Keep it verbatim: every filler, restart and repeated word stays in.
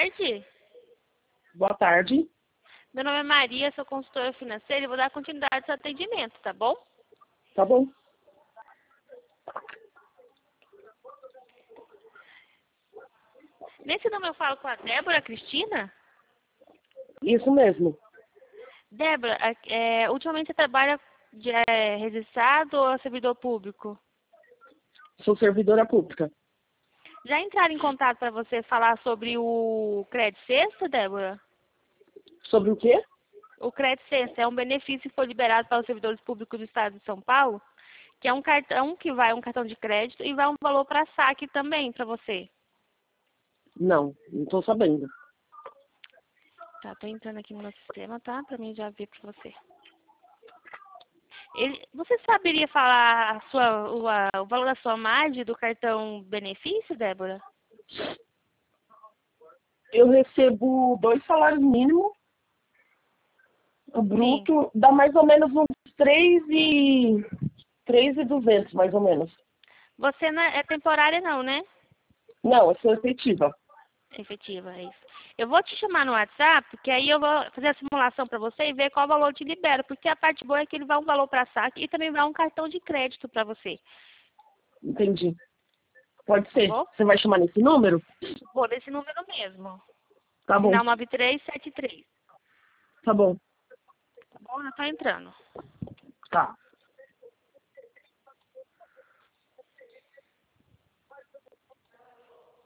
tarde. Boa tarde. Meu nome é Maria, sou consultora financeira e vou dar continuidade ao seu atendimento, tá bom? Tá bom. Nesse número eu falo com a Débora Cristina? Isso mesmo. Débora, é, ultimamente você trabalha de é, registrado ou servidor público? Sou servidora pública. Já entraram em contato para você falar sobre o Crédito Sexta, Débora? Sobre o quê? O Crédito Sexta é um benefício que foi liberado para os servidores públicos do Estado de São Paulo, que é um cartão que vai um cartão de crédito e vai um valor para saque também para você. Não, não tô sabendo. Tá, tô entrando aqui no meu sistema, tá? Para mim já ver para você. Ele, você saberia falar a sua, o, a, o valor da sua margem do cartão benefício, Débora? Eu recebo dois salários mínimos. O Sim. bruto dá mais ou menos uns três e três e duzentos, mais ou menos. Você não é é temporária não, né? Não, eu sou efetiva. Efetiva, é isso. Eu vou te chamar no WhatsApp, que aí eu vou fazer a simulação para você e ver qual valor eu te libero, porque a parte boa é que ele vai um valor para saque e também vai um cartão de crédito para você, Entendi. Pode tá ser. bom? Você vai chamar nesse número? Vou desse número mesmo. Tá bom. Final nove três sete três. Tá bom. Tá bom? Já tá entrando. Tá.